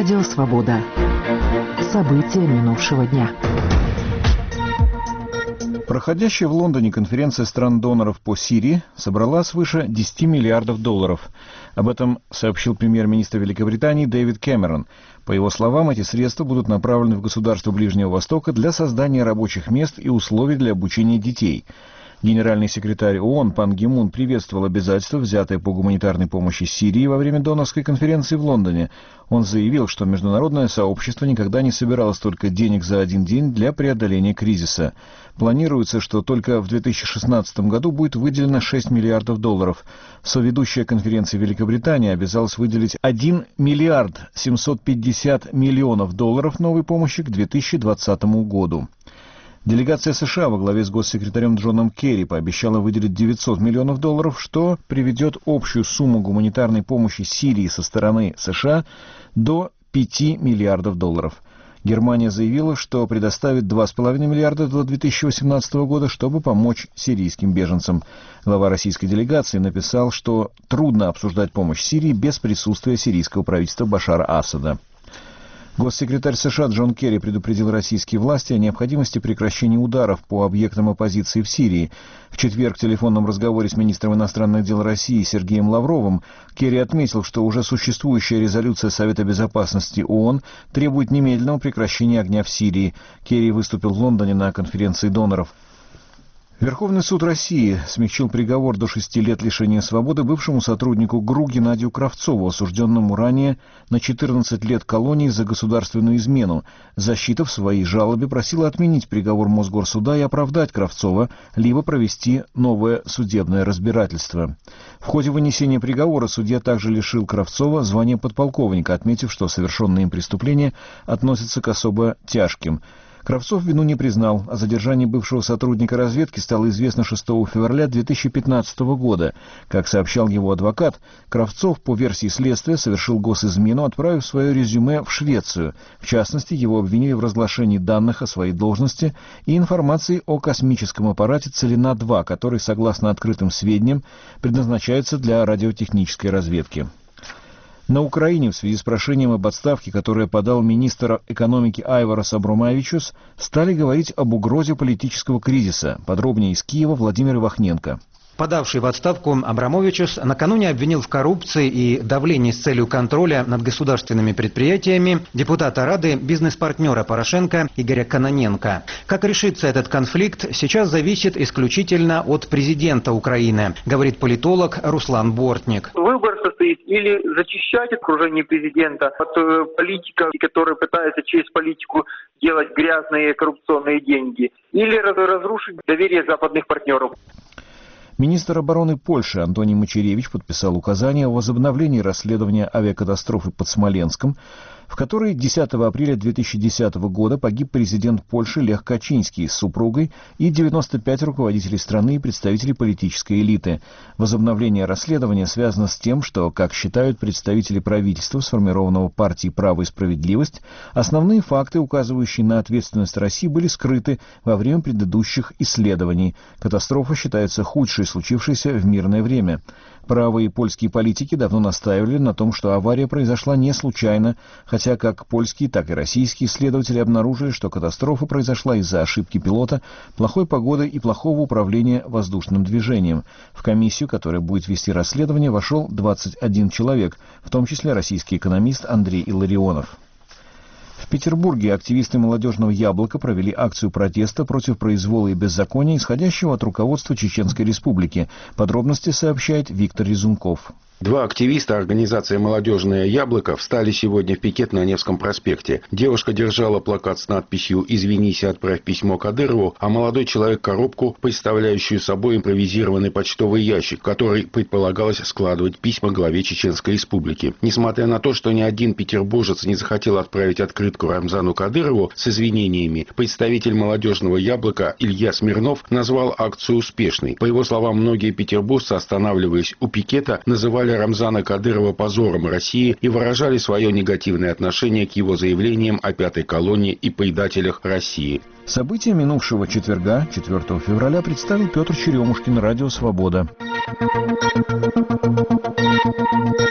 Радио «Свобода». События минувшего дня. Проходящая в Лондоне конференция стран-доноров по Сирии собрала свыше 10 миллиардов долларов. Об этом сообщил премьер-министр Великобритании Дэвид Кэмерон. По его словам, эти средства будут направлены в государства Ближнего Востока для создания рабочих мест и условий для обучения детей. Генеральный секретарь ООН Пан Ги Мун приветствовал обязательства, взятые по гуманитарной помощи Сирии во время донорской конференции в Лондоне. Он заявил, что международное сообщество никогда не собирало столько денег за один день для преодоления кризиса. Планируется, что только в 2016 году будет выделено 6 миллиардов долларов. Соведущая конференции Великобритания обязалась выделить 1 миллиард 750 миллионов долларов новой помощи к 2020 году. Делегация США во главе с госсекретарем Джоном Керри пообещала выделить 900 миллионов долларов, что приведет общую сумму гуманитарной помощи Сирии со стороны США до 5 миллиардов долларов. Германия заявила, что предоставит 2,5 миллиарда до 2018 года, чтобы помочь сирийским беженцам. Глава российской делегации написал, что трудно обсуждать помощь Сирии без присутствия сирийского правительства Башара Асада. Госсекретарь США Джон Керри предупредил российские власти о необходимости прекращения ударов по объектам оппозиции в Сирии. В четверг в телефонном разговоре с министром иностранных дел России Сергеем Лавровым Керри отметил, что уже существующая резолюция Совета безопасности ООН требует немедленного прекращения огня в Сирии. Керри выступил в Лондоне на конференции доноров. Верховный суд России смягчил приговор до 6 лет лишения свободы бывшему сотруднику ГРУ Геннадию Кравцову, осужденному ранее на 14 лет колонии за государственную измену. Защита в своей жалобе просила отменить приговор Мосгорсуда и оправдать Кравцова, либо провести новое судебное разбирательство. В ходе вынесения приговора судья также лишил Кравцова звания подполковника, отметив, что совершенные им преступления относятся к особо тяжким. Кравцов вину не признал. О задержании бывшего сотрудника разведки стало известно 6 февраля 2015 года. Как сообщал его адвокат, Кравцов, по версии следствия, совершил госизмену, отправив свое резюме в Швецию. В частности, его обвинили в разглашении данных о своей должности и информации о космическом аппарате «Целина-2», который, согласно открытым сведениям, предназначается для радиотехнической разведки. На Украине в связи с прошением об отставке, которое подал министр экономики Айварас Абромавичус, стали говорить об угрозе политического кризиса. Подробнее из Киева Владимир Ивахненко. Подавший в отставку Абрамовичус накануне обвинил в коррупции и давлении с целью контроля над государственными предприятиями депутата Рады, бизнес-партнера Порошенко Игоря Кононенко. Как решится этот конфликт, сейчас зависит исключительно от президента Украины, говорит политолог Руслан Бортник. Выбор состоит или зачищать окружение президента от политиков, которые пытаются через политику делать грязные коррупционные деньги, или разрушить доверие западных партнеров. Министр обороны Польши Антоний Мачеревич подписал указание о возобновлении расследования авиакатастрофы под Смоленском, в которой 10 апреля 2010 года погиб президент Польши Лех Качинский с супругой и 95 руководителей страны и представителей политической элиты. Возобновление расследования связано с тем, что, как считают представители правительства, сформированного партией «Право и справедливость», основные факты, указывающие на ответственность России, были скрыты во время предыдущих исследований. Катастрофа считается худшей, случившейся в мирное время. Правые польские политики давно настаивали на том, что авария произошла не случайно, хотя как польские, так и российские исследователи обнаружили, что катастрофа произошла из-за ошибки пилота, плохой погоды и плохого управления воздушным движением. В комиссию, которая будет вести расследование, вошел 21 человек, в том числе российский экономист Андрей Илларионов. В Петербурге активисты молодежного «Яблока» провели акцию протеста против произвола и беззакония, исходящего от руководства Чеченской Республики. Подробности сообщает Виктор Резунков. Два активиста организации «Молодежное яблоко» встали сегодня в пикет на Невском проспекте. Девушка держала плакат с надписью «Извинись и отправь письмо Кадырову», а молодой человек коробку, представляющую собой импровизированный почтовый ящик, в который предполагалось складывать письма главе Чеченской Республики. Несмотря на то, что ни один петербуржец не захотел отправить открытку Рамзану Кадырову с извинениями, представитель «Молодежного яблока» Илья Смирнов назвал акцию успешной. По его словам, многие петербуржцы, останавливаясь у пикета, называли Рамзана Кадырова позором России и выражали свое негативное отношение к его заявлениям о пятой колонии и предателях России. События минувшего четверга, 4 февраля, представил Петр Черемушкин, Радио «Свобода».